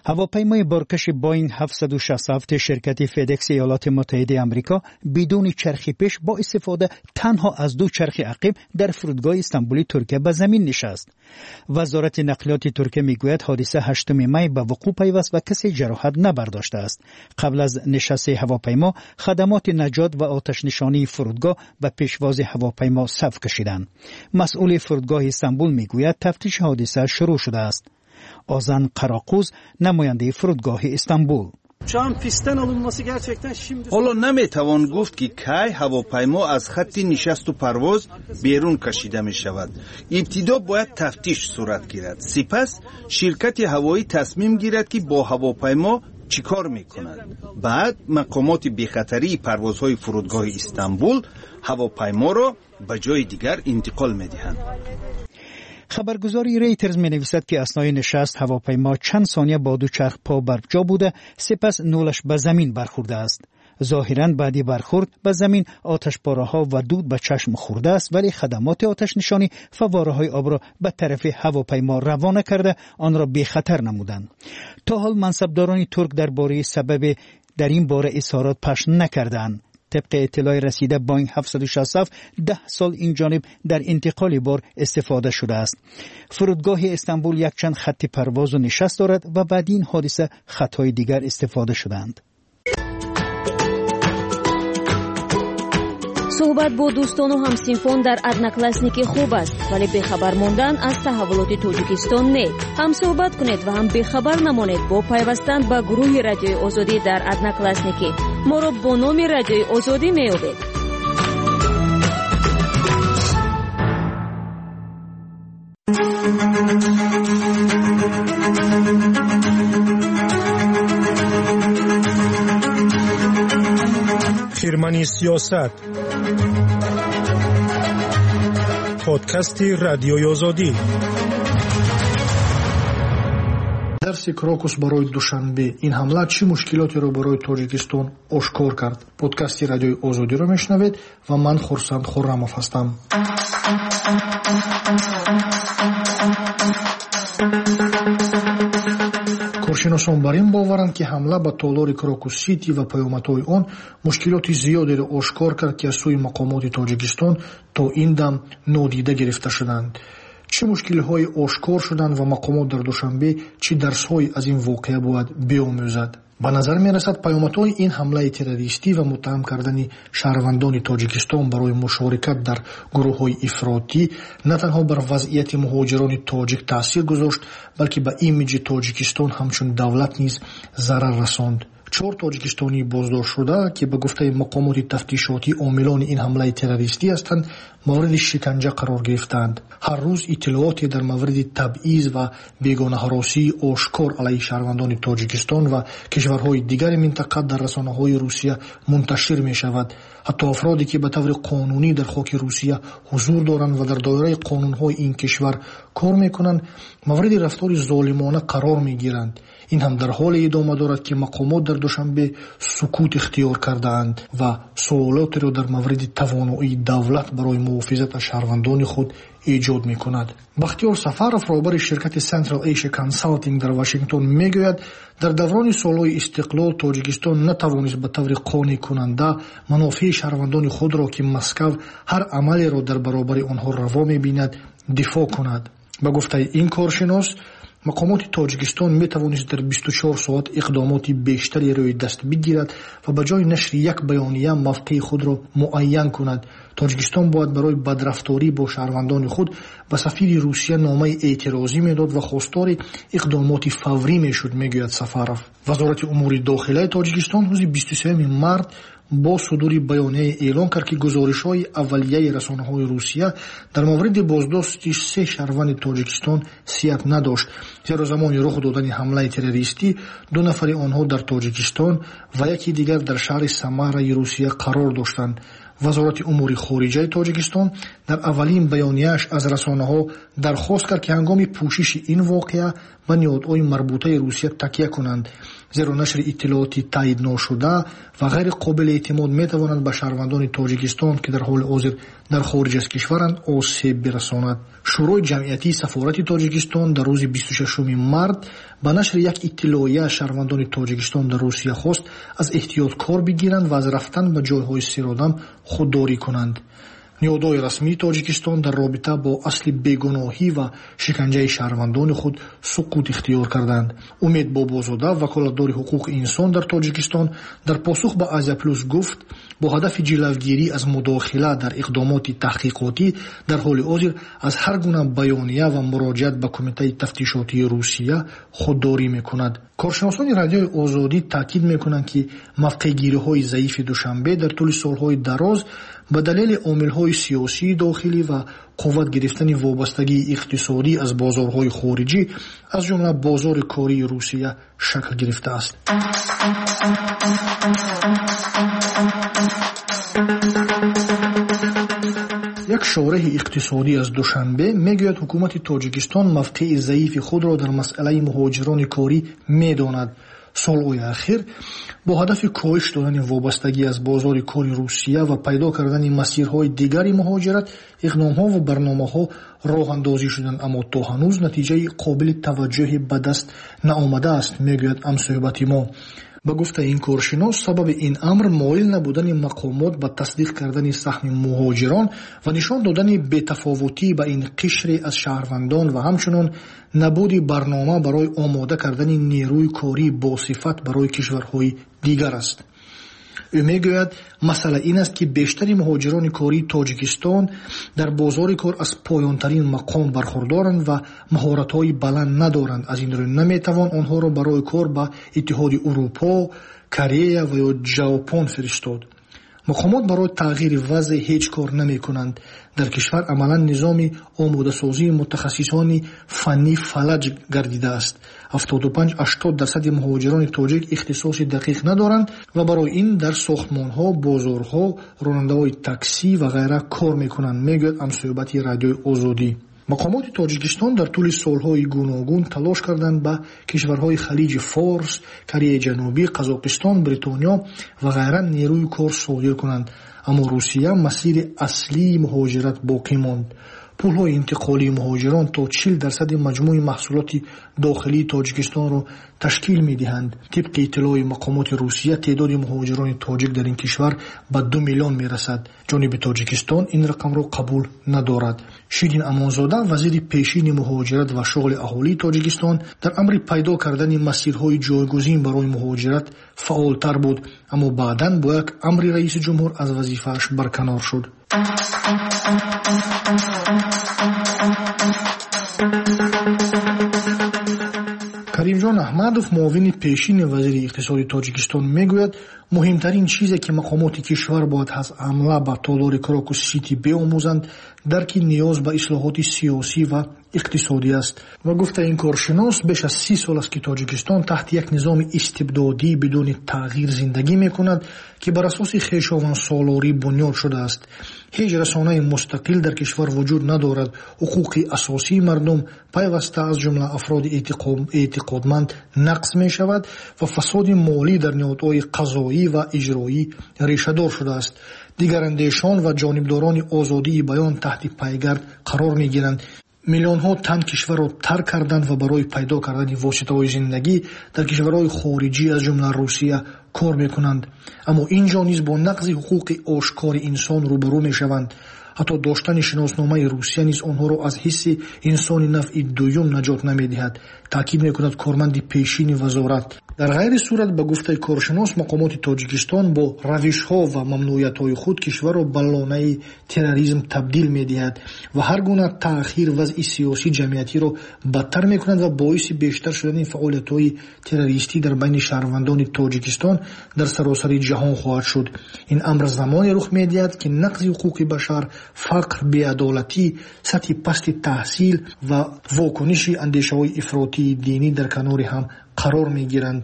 هواپیمای بارکش باینگ 767 شرکت فدکس ایالات متحده آمریکا بدون چرخ پیش با استفاده تنها از 2 چرخ عقب در فرودگاه استانبول ترکیه به زمین نشست. وزارت نقلیات ترکیه میگوید حادثه 8 می به وقوع پیوست و کسی جراحت نبرداشته است. قبل از نشست هواپیما خدمات نجات و آتش نشانی فرودگاه به پیشواز هواپیما صف kişiden. مسئول فرودگاه استانبول میگوید تفتیش حادثه شروع شده است. آزان قراقوز نماینده فرودگاه استانبول حالا نمیتوان گفت که کی هواپیما از خط نشست و پرواز بیرون کشیده می شود. ابتدا باید تفتیش صورت گیرد. سپس شرکت هوایی تصمیم گیرد که با هواپیما چیکار میکند. بعد مقامات بیخطری پروازهای فرودگاه استانبول هواپیما را به جای دیگر انتقال میدهند. خبرگزاری ریترز می نویسد که اثنای نشست هواپیما چند ثانیه با 2 چرخ پا بر جا بوده، سپس نولش به زمین برخورده است. ظاهراً بعدی برخورد به زمین آتش پاره‌ها و دود به چشم خورده است، ولی خدمات آتش نشانی فواره‌های آب را به طرف هواپیما روانه کرده آن را بی خطر نمودند. تا حال منصبداران ترک درباره سبب در این باره اظهارات پخش نکردند. طبق اطلاع رسیده باینگ 767 10 سال این جانب در انتقال بار استفاده شده است. فرودگاه استانبول یک چند خط پرواز و نشست دارد و بعد این حادثه خطهای دیگر استفاده شدند. صحبت با دوستان و همسینفون در ادناکلاسنیکی خوب است، ولی بخبر موندن از تحولات تاجیکستان نه. هم صحبت کنید و هم بخبر نمانید با پیوستن به گروه رادیوی آزادی در ادناکلاسنیکی. ما را با نام رادیوی آزادی می‌یابید. خیرمنی سیاست پادکست رادیوی آزادی. درس کراکوس برای دوشنبه این حمله چه مشکلاتی را برای تاجیکستان آشکار کرد؟ پادکست رادیوی آزادی را میشنوید و من خورسند خرموف هستم. کارشناسان بر این باورند که حمله به تالار کراکوس سیتی و پیامدهای آن مشکلات زیادی را آشکار کرد که از سوی مقامات تاجیکستان تا این دم نادیده گرفته شدند. چه مشکل‌های آشکار شدند و مقامات در دوشنبه چه درس‌های از این واقعه باید بیاموزد؟ به نظر می‌رسد پیامدهای این حمله تروریستی و متهم کردن شهروندان تاجیکستان برای مشارکت در گروه‌های افراطی نه تنها بر وضعیت مهاجران تاجیک تاثیر گذاشت، بلکه به ایمیج تاجیکستان همچون دولت نیز ضرر رساند. 4 تاجیکستانی بازداشت شده که به گفته مقامات تفتیشاتی عاملان این حمله تروریستی هستند مورد شکنجه قرار گرفتند. هر روز اطلاعاتی در مورد تبعیض و بیگانه‌هراسی آشکار علیه شهروندان تاجیکستان و کشورهای دیگر منطقه در رسانه‌های روسیه منتشر می‌شود. حتی افرادی که به طور قانونی در خاک روسیه حضور دارند و در دایره قانون‌های این کشور کار می‌کنند مورد رفتار ظالمانه قرار می‌گیرند. این هم در حال ادامه دارد که مقامات در دوشنبه سکوت اختیار کرده‌اند و سوالاتی را در مورد توانایی دولت برای محافظت از شهروندان خود ایجاد می‌کند. بختیار سفرов رهبر شرکت سنترال ایشیا کانسالتینگ در واشنگتن میگوید در دوران سالهای استقلال تاجیکستان نتوانست به طور قانع کننده منافع شهروندان خود را که مسکو هر عملی را در برابر آنها روا می‌بیند دفاع کند. به گفته این کارشناس مقامات تاجیکستان می توانست در 24 ساعت اقدامات بیشتری روی دست بگیرد و به جای نشر یک بیانیه موقع خود را معین کند. تاجیکستان باید برای بدرفتاری با شهروندان خود به سفیر روسیه نامه اعتراضی میداد و خواستار اقدامات فوری میشد، میگوید سفرov. وزارت امور داخلی تاجیکستان روز 23 مارس با صدور بیانیه اعلام کرد که گزارش‌های اولیه رسانه‌های روسیه در مورد بازداشت 3 شهروند تاجیکستان صحت نداشت، زیرا زمان رخ دادن حمله تروریستی 2 نفر آنها در تاجیکستان و یکی دیگر در شهر سمارای روسیه قرار داشتند. وزارت امور خارجه تاجیکستان در اولین بیانیه‌اش از رسانه‌ها درخواست کرد که هنگام پوشش این واقعه ва ниҳодҳои марбутаи Русия такя кунанд, зеро нашри иттилооти таъйидношуда ва ғайри қобили эътимод метавонад ба шаҳрвандони Тоҷикистон, ки дар ҳоли ҳозир дар хориҷ аз кишваранд, осеб бирасонад. Шӯрои ҷамъиятии сафорати Тоҷикистон дар рӯзи 26 март ба нашри як иттилоия шаҳрвандони Тоҷикистон дар Русия хост аз эҳтиёт кор бигиранд ва аз рафтан ба ҷойҳои сиродам худдорӣ кунанд. ниҳодҳои расмии Тоҷикистон дар робита бо асли бегуноҳӣ ва шиканҷаи шаҳрвандони худ суқут ихтиёр карданд. Умед Бобозода, ваколатдори ҳуқуқи инсон дар Тоҷикистон, дар посух ба Азия Плюс гуфт, бо ҳадафи ҷилавгирӣ аз мудохила дар иқдомоти таҳқиқотӣ дар ҳоли ҳозир аз ҳар гуна баёния ва муроҷиат ба Кумитаи тафтишотии Русия худдорӣ мекунад. коршиносони радиои Озодӣ таъкид мекунанд, ки мавқеъгириҳои заифи Душанбе дар тӯли солҳои дароз ба далели омилҳои сиёсии дохилӣ ва қувват гирифтани вобастагии иқтисодӣ аз бозорҳои хориҷӣ, аз ҷумла бозори кории Русия, шакл гирифтааст. як шораҳи иқтисодӣ аз Душанбе мегӯяд, ҳукумати Тоҷикистон мавқеи заифи худро дар масъалаи муҳоҷирони корӣ медонад. солҳои ахир бо ҳадафи коҳиш додани вобастагӣ аз бозори кори Русия ва пайдо кардани масирҳои дигари муҳоҷират, иқдомҳо ва барномаҳо роҳандозӣ шуданд, аммо то ҳанӯз натиҷаи қобили таваҷҷӯҳе ба даст наомадааст, мегӯяд ҳамсӯҳбати мо. ба гуфтаи ин коршинос, сабаби ин амр моил набудани мақомот ба тасдиқ кардани саҳми муҳоҷирон ва нишон додани бетафовутӣ ба ин қишре аз шаҳрвандон ва ҳамчунон набуди барнома барои омода кардани нерӯи корӣ босифат барои кишварҳои дигар аст. ӯ мегӯяд, масъала ин аст, ки бештари муҳоҷирони кории Тоҷикистон дар бозори кор аз поёнтарин мақом бархурдоранд ва маҳоратҳои баланд надоранд. аз ин рӯ наметавон онҳоро барои кор ба Иттиҳоди Урупо, Корея ва ё Ҷапон фиристод. мақомот барои тағйири вазъ ҳеҷ кор намекунанд. дар кишвар амалан низоми омодасозии мутахассисони фаннӣ фалаҷ гардидааст. 75-80% муҳоҷирони тоҷик ихтисоси дақиқ надоранд ва барои ин дар сохтмонҳо, бозорҳо, ронандаҳои таксӣ ва ғайра кор мекунанд, мегӯяд ҳамсӯҳбати радиои Озодӣ. мақомоти Тоҷикистон дар тӯли солҳои гуногун талош карданд ба кишварҳои халиҷи Форс, Кореяи Ҷанубӣ, Қазоқистон, Бритониё ва ғайра нерӯи кор содир кунанд, аммо Русия масири аслии муҳоҷират боқӣ монд. пулҳои интиқолии муҳоҷирон то 40% маҷмӯи маҳсулоти дохилии Тоҷикистонро ташкил медиҳанд. тибқи иттилои мақомоти Русия, теъдоди муҳоҷирони тоҷик дар ин кишвар ба 2 миллион мерасад. ҷониби Тоҷикистон ин рақамро қабул надорад. Ширин Амонзода, вазири пешини муҳоҷират ва шуғли аҳолии Тоҷикистон, дар амри пайдо кардани масирҳои ҷойгузин барои муҳоҷират фаъолтар буд, аммо баъдан бо як амри раиси ҷумҳур аз вазифааш барканор шуд. Каримҷон Аҳмадов, муовини пешини вазири иқтисоди Тоҷикистон, мегӯяд, муҳимтарин чизе, ки мақомоти кишвар бояд аз ҳамла ба толори Крокус Сити беомӯзанд, дарки ниёз ба ислоҳоти сиёсӣ ва иқтисодӣ аст. ва гуфта ин коршинос, беш аз 30 сол аст, ки Тоҷикистон таҳти як низоми истибдодӣ бидуни тағйир зиндагӣ мекунад, ки бар асоси хешовандсолорӣ бунёд шудааст. ҳеҷ расонаи мустақил дар кишвар вуҷуд надорад. ҳуқуқи асосии мардум пайваста аз ҷумла афроди эътиқодманд нақс мешавад ва фасоди молӣ дар ниҳодҳои қазоӣ ва иҷроӣ решадор шудааст. дигарандешон ва ҷонибдорони озодии баён таҳти пайгард қарор мегиранд. миллионҳо тан кишварро тарк карданд ва барои пайдо кардани воситаҳои зиндагӣ дар кишварҳои хориҷӣ аз ҷумла Русия кор мекунанд. аммо ин ҷо низ бо нақзи ҳуқуқи ошкори инсон рӯбарӯ мешаванд. ҳатто доштани шиносномаи Русия низ онҳоро аз ҳисси инсони навъи дуюм наҷот намедиҳад, таъкид мекунад корманди пешини вазорат. дар ғайри сурат, ба гуфтаи коршинос, мақомоти Тоҷикистон бо равишҳо ва мамнуиятҳои худ кишварро ба лонаи терроризм табдил медиҳад ва ҳар гуна таъхир вазъи сиёсии ҷамъиятиро бадтар мекунад ва боиси бештар шудани фаъолиятҳои террористӣ дар байни шаҳрвандони Тоҷикистон дар саросари ҷаҳон хоҳад шуд. ин амр замоне рух медиҳад, ки нақзи ҳуқуқи башар, фақр, беадолатӣ, сатҳи пасти таҳсил ва вокуниши андешаҳои ифротии динӣ дар канори ҳам қарор мегиранд.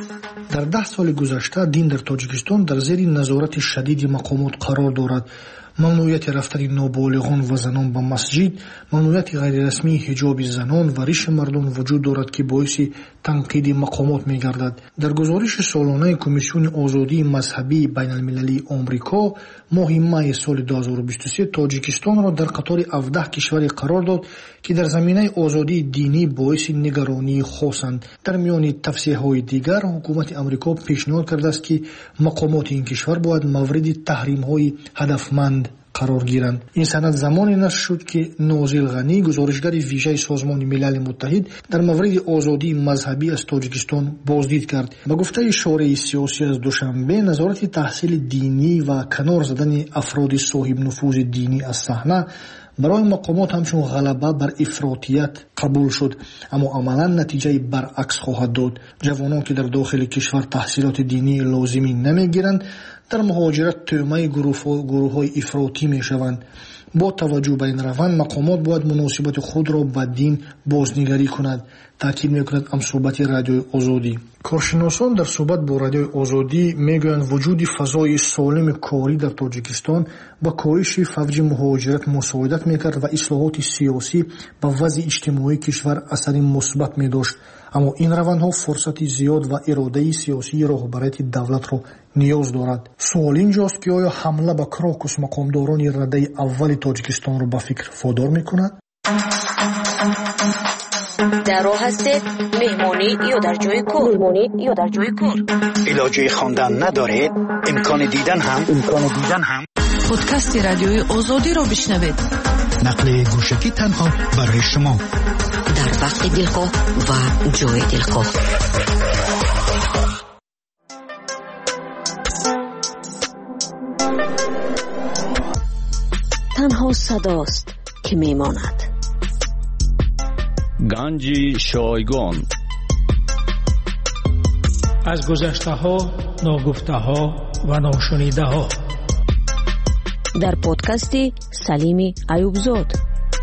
дар 10 соли гузашта дин дар Тоҷикистон дар зери назорати шадиди мақомот қарор дорад ممنوعیت رفتن نابالغان و زنان به مسجد، ممنوعیت غیررسمی حجاب زنان و ریش مردم وجود دارد که باعث تنقید مقامات می گردد. در گزارش سالانه کمیسیون آزادی مذهبی بین المللی آمریکا ماه می سال 2023 تاجیکستان را در قطار 17 کشور قرار داد که در زمینه آزادی دینی باعث نگرانی خاصند. در میان توصیه‌های دیگر حکومت آمریکا پیشنهاد کرده است که مقامات این کشور باید مورد تحریم‌های هدفمند قرار گیرند. این سند زمانی نشر شد که نازل غنی گزارشگر ویژه سازمان ملل متحد در مورد آزادی مذهبی از تاجیکستان بازدید کرد. با گفته شورای سیاسی از دوشنبه، نظارت تحصیل دینی و کنار زدن افراد صاحب نفوذ دینی از صحنه برای مقامات همچون غلبه بر افراطیت قبول شد، اما عملا نتیجه برعکس خواهد داد. جوانان که در داخل کشور تحصیلات دینی لازمی نمیگیرند در مهاجرت تهمه گروه‌های افراطی میشوند. با توجه به این روند مقامات باید مناسبت خود را با دین بازنگری کند، تاکید میکند صحبت رادیوی آزادی. کارشناسان در صحبت با رادیوی آزادی میگویند وجود فضای سالم کاری در تاجیکستان با کاهش فوج مهاجرت مساعدت میکرد و اصلاحات سیاسی با وضع اجتماعی کشور اثر مثبت میداشت، اما این روندها فرصت زیاد و اراده سیاسی رهبریت دولت را نیاز دارد. سوال اینجاست که آیا حمله به کراکوس مقامداران رده اول تاجیکستان را به فکر وادار میکند؟ در راه هستید، مهمانی یا در جای کار. علاجه خواندن ندارید، امکان دیدن هم. پادکست رادیوی آزادی را بشنوید. نقل گوشکی تنها برای شما در وقت دلخواه و جای دلخواه. تنها صداست که میماند. گنج شایگان از گذشته ها، ناگفته ها و ناشنیده ها در پادکست سلیم ایوبزاد.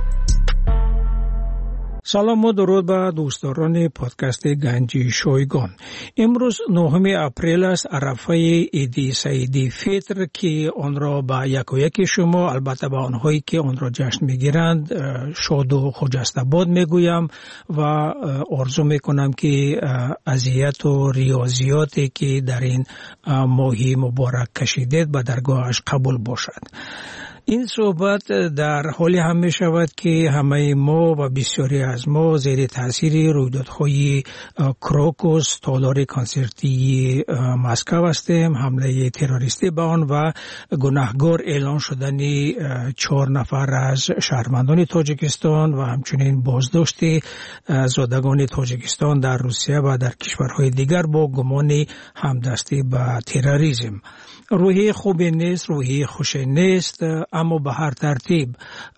سلام و درود به دوستداران پادکست گنج شایگان. امروز 9 اپریل است، عرفه عید سعید فطر که آن را به یک شما، البته به آنهایی که آن را جشن میگیرند، شاد و خجست‌آباد میگویم و آرزو میکنم که اذیت و ریاضیاتی که در این ماهی مبارک کشیدید به درگاهش قبول باشد. این صحبت در حالی هم می شود که همه ما و بسیاری از ما زیر تاثیر رویدادهای کراکوس، تالار کنسرتی مسکو هستیم، حمله تروریستی به آن و گناهکار اعلان شدن 4 نفر از شهروندان تاجیکستان و همچنین بازداشت زادگان تاجیکستان در روسیه و در کشورهای دیگر با گمان همدستی به تروریسم. روحی خوبی نیست، روحی خوشی نیست، اما به هر ترتیب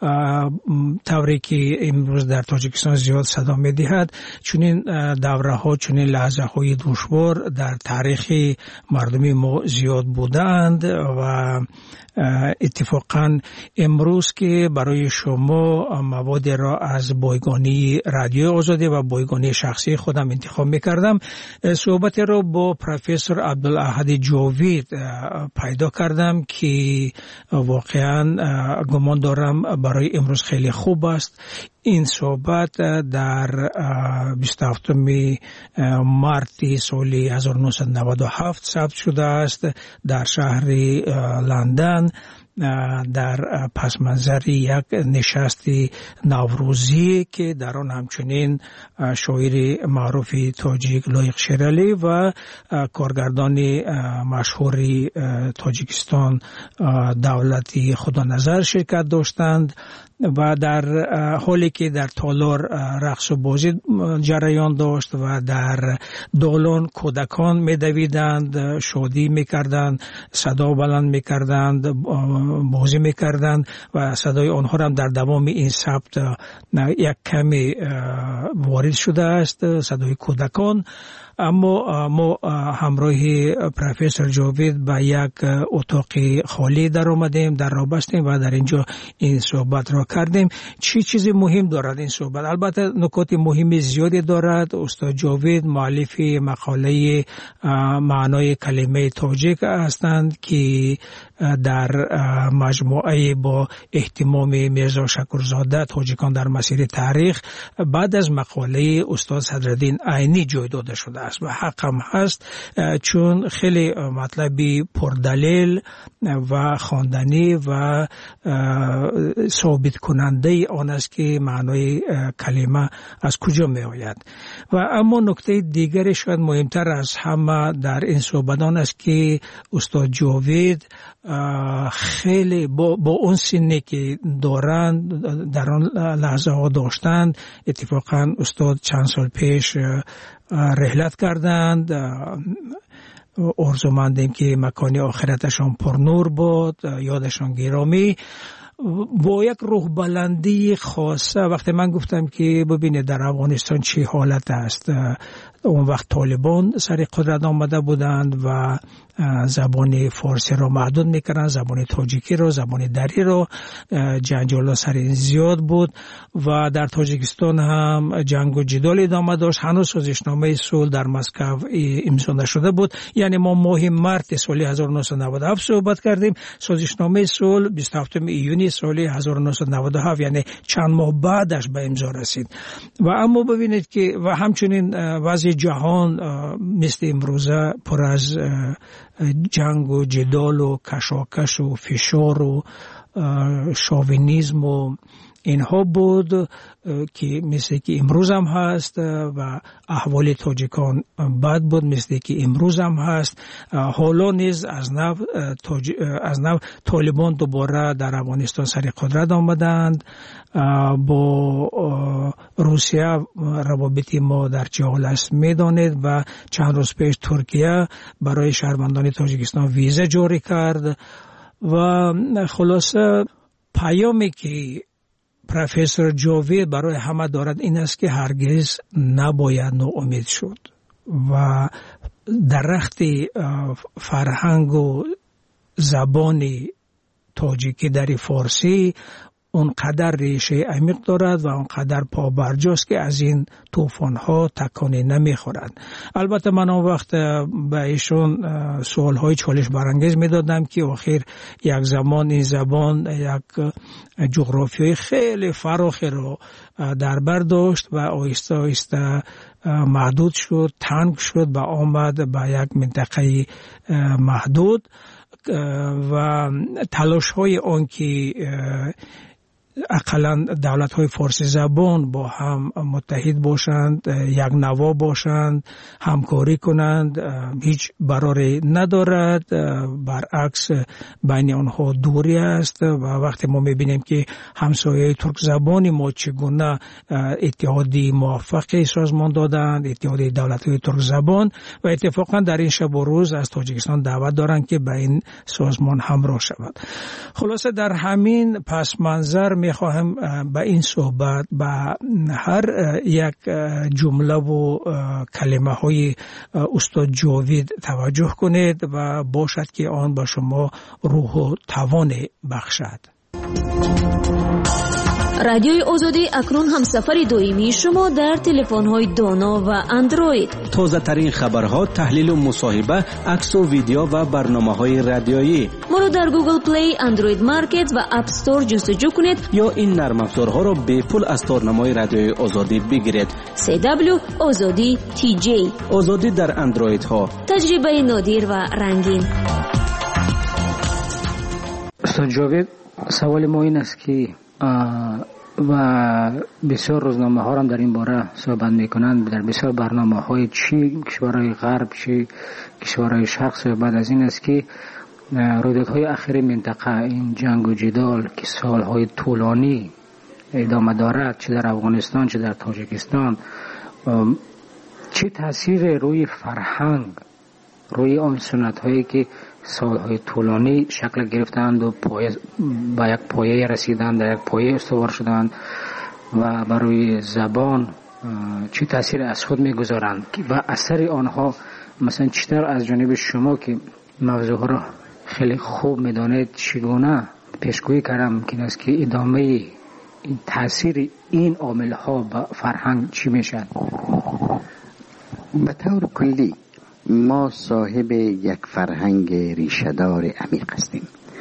طوری که امروز در تاجیکستان زیاد صدا می دهد، چنین دوره ها، چنین لحظه های دشوار در تاریخ مردمی ما زیاد بودند و اتفاقا امروز که برای شما مواد را از بایگانی رادیو آزادی و بایگانی شخصی خودم انتخاب میکردم، صحبت را با پروفسور عبدالاحد جاوید پیدا کردم که واقعا گمان دارم برای امروز خیلی خوب است. این صحبت در 27 مارت سال 1997 ثبت شده است در شهر لندن در پس منظر یک نشست نوروزی که در آن همچنین شاعر معروف تاجیک لایق شیرالی و کارگردان مشهور تاجیکستان دولتی خدا نظر شرکت داشتند و در حالی که در تالار رقص و بازی جریان داشت و در دالان کودکان میدویدند، شادی میکردند، صدا بلند میکردند، بازی میکردند و صدای آنها هم در دوام این ثبت یک کمی وارد شده است، صدای کودکان. اما ما همراه پروفسور جاوید به یک اتاق خالی در آمدیم، در راه بستیم و در اینجا این صحبت را کردیم. چی چیزی مهم دارد این صحبت؟ البته نکات مهمی زیادی دارد. استاد جاوید مؤلف مقاله معنای کلمه تاجیک هستند که در مجموعه با اهتمام میرزا شکرزاده تاجیکان در مسیر تاریخ بعد از مقاله استاد صدرالدین عینی جای داده شده است و حق هم هست، چون خیلی مطلبی پردلیل و خواندنی و ثابت کننده آن است که معنای کلمه از کجا می آید. و اما نکته دیگری شاید مهمتر از همه در این صحبت آن است که استاد جاوید خیلی با اون سنی که دارند در آن لحظه ها داشتند، اتفاقا استاد چند سال پیش رحلت کردند، آرزومندیم که مکان آخرتشان پرنور بود، یادشان گرامی، با یک روح بلندی خاصه. وقتی من گفتم که ببینید در افغانستان چه حالت است، اون وقت طالبان سر قدرت آمده بودند و زبان فارسی را محدود میکردند، زبان تاجیکی را، زبان دری را، جنجال سر این زیاد بود و در تاجیکستان هم جنگ و جدال ادامه داشت. هنوز سازشنامه صلح در مسکو امضا نشده بود، یعنی ما ماه مارس سال 1997 صحبت کردیم، سازشنامه صلح 27 ایونی سال 1997، یعنی چند ماه بعدش به امضا رسید. و اما ببینید که و همچنین وضع جهان مثل امروزه پر از جنگ و جدال و کشاکش و فشار و شاوینیزم و اینها بود که مثل که امروز هم هست و احوال تاجیکان بد بود مثل که امروز هم هست. حالا نیز از نو طالبان دوباره در افغانستان سر قدرت آمدند. با روسیه روابط ما در چه حال است میدانید و چند روز پیش ترکیه برای شهروندان تاجیکستان ویزا جاری کرد و خلاصه پیامی که پروفسور جاوید برای همه دارد این است که هرگز نباید ناامید شد و درخت فرهنگ و زبان تاجیکی در فارسی اونقدر ریشه عمیق دارد و اونقدر پابرجاست که از این طوفان‌ها تکانی نمیخورد. البته من اون وقت به ایشون سوال‌های چالش برانگیز میدادم که آخر یک زمان این زبان یک جغرافیای خیلی فراخی رو در بر داشت و آهسته آهسته محدود شد، تنگ شد و آمد به یک منطقه محدود و تلاش‌های آن که اقلا دولت‌های فارسی زبان با هم متحد باشند، یک نوا باشند، همکاری کنند، هیچ براری ندارد، برعکس بین آنها دوری است. و وقتی ما می‌بینیم که همسایه ترک زبانی ما چگونه اتحادی موفقی سازمان دادند، اتحادی دولت‌های ترک زبان، و اتفاقا در این شب و روز از تاجیکستان دعوت دارند که به این سازمان همراه شود. خلاصه در همین پس منظر میخواهم به این صحبت به هر یک جمله و کلمه های استاد جاوید توجه کنید و باشد که آن به شما روح و توان بخشد. رادیوی آزادی اکنون هم سفر دائمی شما در تلفن‌های دانا و اندروید. تازه ترین خبرها، تحلیل و مصاحبه، عکس و ویدیو و برنامه‌های رادیویی. ما رو در گوگل پلی، اندروید مارکت و اپ استور جستجو کنید یا این نرم افزارها را به پول از تارنمای رادیوی آزادی بگیرید. CW آزادی TJ. آزادی در اندروید ها. تجربه نادر و رنگین. استاد جاوید، سوال ما این است که و بسیار روزنامه ها هم در این باره صحبت میکنند، در بسیار برنامه های چی کشورهای غرب چی کشورهای شرق صحبت از این است که رویدادهای اخیر منطقه، این جنگ و جدال که سالهای طولانی ادامه دارد، چه در افغانستان چه در تاجیکستان، چه تاثیر روی فرهنگ، روی آن سنت هایی که سالهای طولانی شکل گرفتند و با یک پایه رسیدند، در یک پایه استوار شدند و برای زبان چه تاثیر از خود میگذارند و اثر آنها مثلا چطور از جانب شما که موضوع را خیلی خوب میدانید چگونه پیشگویی کردم ممکن است که ادامه این تاثیر این عامل ها به فرهنگ چی میشد؟ به طور کلی ما صاحب یک فرهنگ ریشه‌دار عمیق هستیم.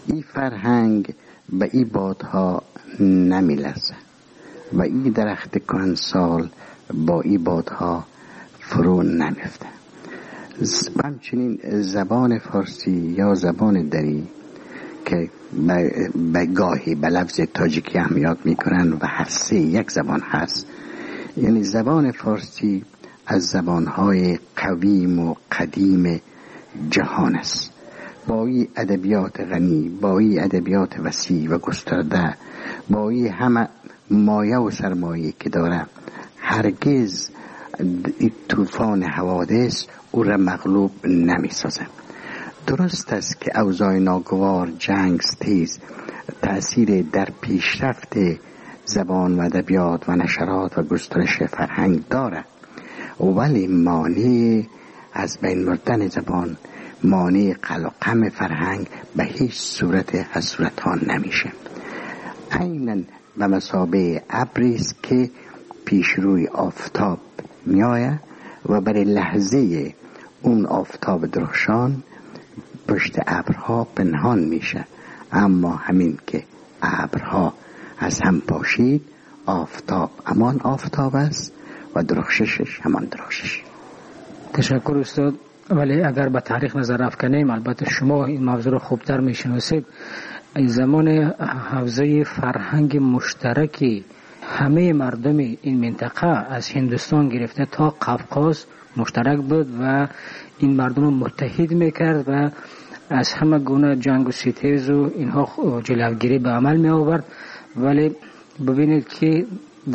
این فرهنگ به این بادها نمیلرزه و این درخت کهنسال با این بادها فرو نمیفته. همچنین زبان فارسی یا زبان دری که به گاهی به لفظ تاجیکی هم یاد میکنن و هر سه یک زبان هست، یعنی زبان فارسی از زبانهای قویم و قدیم جهان است، با این ادبیات غنی، با این ادبیات وسیع و گسترده، با این همه مایه و سرمایه که داره، هرگز طوفان حوادث او را مغلوب نمی سازه. درست است که اوضاع ناگوار، جنگ، تیز تأثیر در پیشرفت زبان و ادبیات و نشرات و گسترش فرهنگ داره، ولی مانع از بین بردن زبان، مانع قلقم فرهنگ به هیچ صورت از صورتها نمیشه. عیناً به مثابه ابری است که پیش روی آفتاب میآید و برای لحظه اون آفتاب درخشان پشت ابرها پنهان میشه، اما همین که ابرها از هم پاشید، آفتاب همان آفتاب است و درخششش همان درخشش. تشکر استاد. ولی اگر به تاریخ نظر افکنیم، البته شما این موضوع رو خوبتر میشناسید، این زمان حوزه فرهنگ مشترکی همه مردم این منطقه از هندوستان گرفته تا قفقاز مشترک بود و این مردم رو متحد میکرد و از همه گونه جنگ و ستیز و اینها جلوگیری به عمل می آورد. ولی ببینید که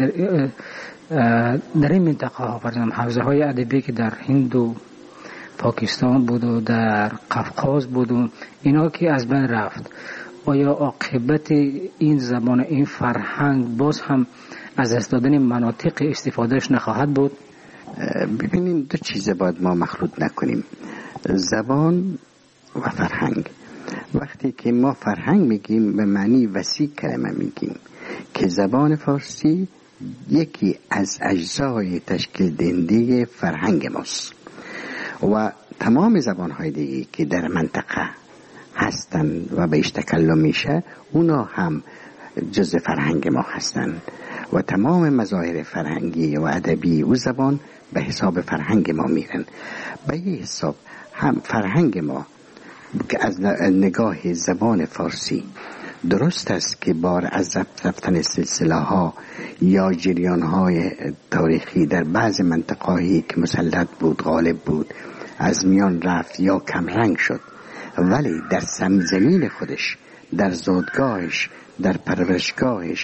در این منطقه ها فرضاً حوزه های ادبی که در هند و پاکستان بود و در قفقاز بود و اینا که از بین رفت، آیا عاقبت این زبان، این فرهنگ باز هم از دست دادن مناطق استفادهش نخواهد بود؟ ببینیم دو چیز باید ما مخلوط نکنیم، زبان و فرهنگ. وقتی که ما فرهنگ میگیم به معنی وسیع کلمه میگیم که زبان فارسی یکی از اجزای تشکیل دهنده فرهنگ ماست و تمام زبانهای دیگه که در منطقه هستن و بهش تکلم میشه اونا هم جز فرهنگ ما هستن و تمام مظاهر فرهنگی و ادبی و زبان به حساب فرهنگ ما میرن. به این حساب هم فرهنگ ما که از نگاه زبان فارسی درست است که بار از رفتن سلسله ها یا جریان های تاریخی در بعض منطقه‌ای که مسلط بود، غالب بود، از میان رفت یا کمرنگ شد، ولی در زمین خودش، در زادگاهش، در پرورشگاهش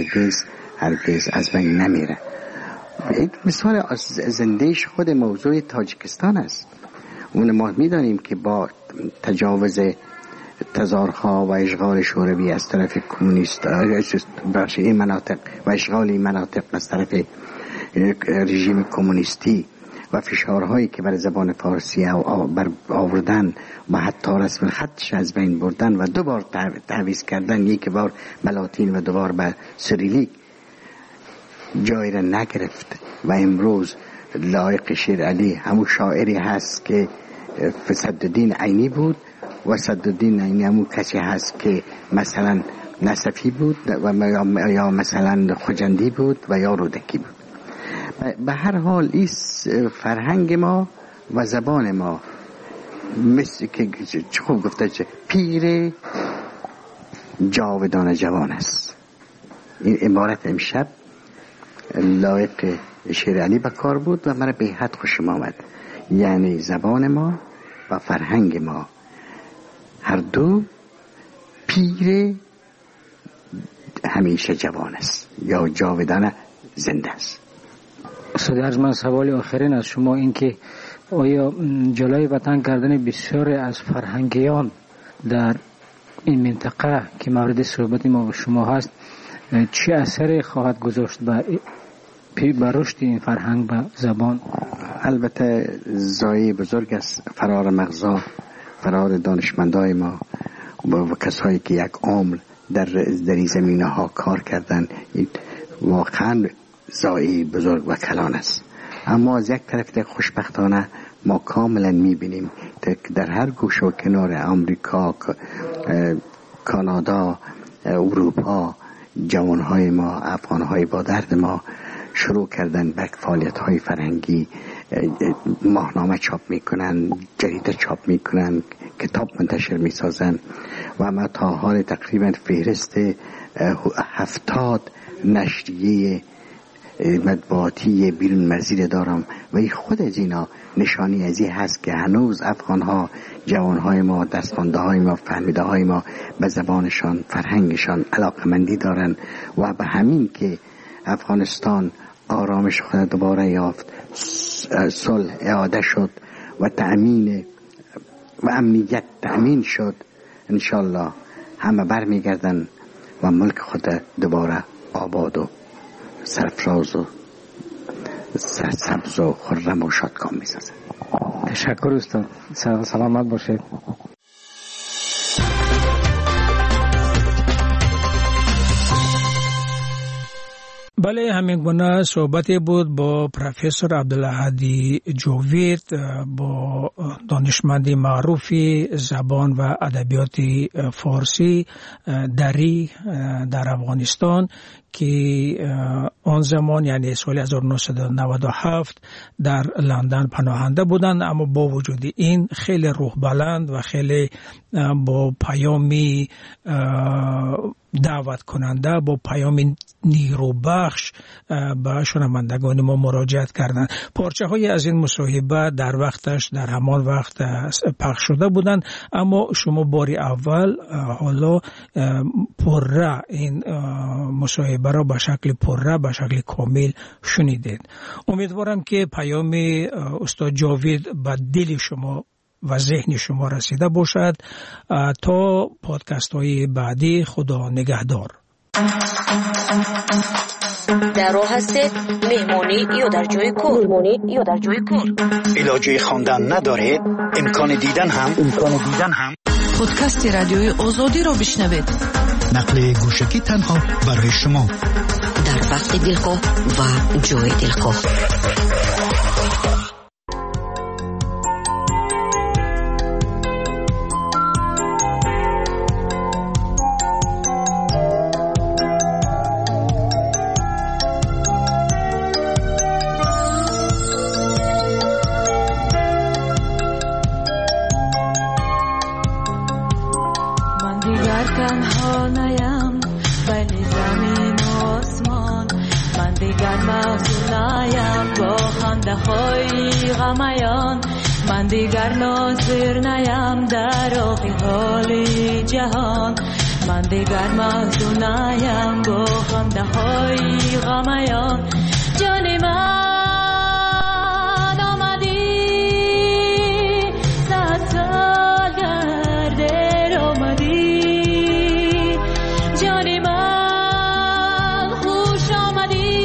هرگز از بین نمیره. مثال زندهش خود موضوع تاجیکستان است. اون ما میدانیم که با تجاوز تزارها و اشغال شوروی از طرف کمونیست این مناطق و اشغال این مناطق از طرف رژیم کمونیستی و فشارهایی که بر زبان فارسی آوردن و حتی رسم خطش از بین بردن و دوبار تعویض کردن، یک بار به لاتین و دوبار به سریلیک، جای را نگرفت و امروز لایق شیر علی همون شاعری هست که صدالدین عینی بود و صدالدین عینی همون کسی هست که مثلا نصفی بود و یا مثلا خجندی بود و یا رودکی بود. به هر حال این فرهنگ ما و زبان ما مثل که خوب گفته چه پیر جاودان جوان است. این عبارت امشب لایق شیر علی بکار بود و مرا به حد خوشم آمد. یعنی زبان ما و فرهنگ ما هر دو پیر همیشه جوان است یا جاودان زنده است. استاد ارجمند، سوال آخرین از شما این که آیا جلوی وطن کردن بسیاری از فرهنگیان در این منطقه که مورد صحبت ما و شما هست چه اثری خواهد گذاشت به رشد این فرهنگ و زبان؟ البته ضایعه بزرگ است، فرار مغزا، فرار دانشمندای ما و کسایی که یک عمر در این زمینه ها کار کردن، واقعا ضایعه بزرگ و کلان است. اما از یک طرف خوشبختانه ما کاملا میبینیم که در هر گوشه و کنار آمریکا، کانادا، اروپا، جوانهای ما، افغانهای با درد ما شروع کردن به فعالیت‌های فرهنگی. ماهنامه چاپ میکنن، جریده چاپ میکنن، کتاب منتشر میسازن و ما تا حال تقریبا فهرست 70 نشریه مطبوعاتی بیرون مرزی دارم و خود از اینا نشانی از این هست که هنوز افغانها، جوانهای ما، دستمانده های ما، فهمیده های ما به زبانشان، فرهنگشان علاقمندی دارن و به همین که افغانستان آرامش خود دوباره یافت، صلح اعاده شد و تأمین و امنیت تأمین شد، انشالله همه برمیگردن و ملک خود دوباره آباد و سرفراز و سرسبز و خرم و شادکام میسازن. تشکر استاد، سلامت باشید. بله، همین گونه صحبتی بود با پروفسور عبدالهادی جاوید، با دانشمندی معروفی زبان و ادبیات فارسی دری در افغانستان که آن زمان یعنی سال 1997 در لندن پناهنده بودند، اما با وجود این خیلی روح بلند و خیلی با پیامی دعوت کننده، با پیام نیروبخش به شنوندگان ما مراجعت کردند. پارچه های از این مصاحبه در وقتش در همان وقت پخش شده بودند، اما شما باری اول حالا پره این مصاحبه را به شکل پره، به شکل کامل شنیدید. امیدوارم که پیام استاد جاوید به دل شما و ذهن شما رسیده باشد. تا پادکست های بعدی، خدا نگهدار. در راه هستید، مهمانی یا در جای کار. علاجه خواندن ندارید، امکان دیدن هم پادکست رادیوی آزادی را بشنوید. نقل گوشکی تنها برای شما در وقت دلخواه و جای دلخواه. من دیگر ناظر نیم در آخی حالی جهان، من دیگر محزون نیم با خنده های غمیان. جان من آمدی، صد سال گردر آمدی، جان من خوش آمدی،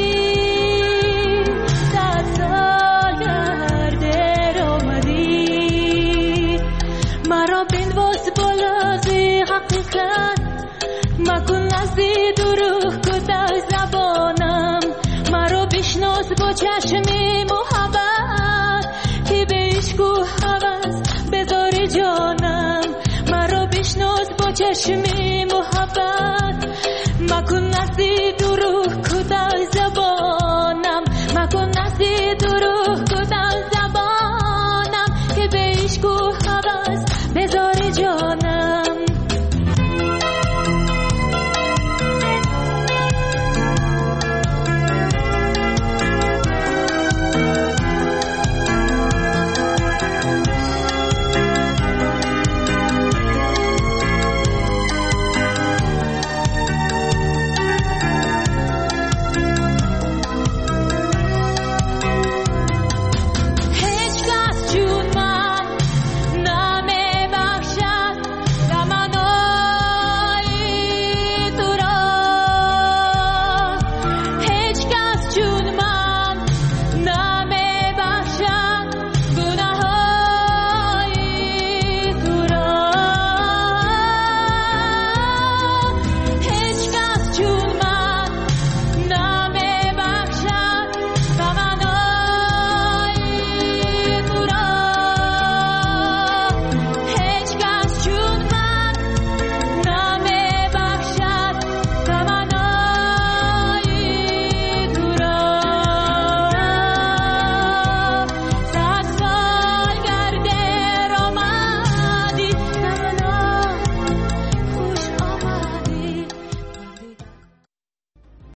صد سال گردر آمدی. مرا بنواز بالازی حقیقت، مکن نزدی دروغ کده زبانم. مرا بشناس با چشمی محبت، که به عشق و هوس بذار جانم. مرا بشناس با چشمی محبت، مکن نزدی دروغ کده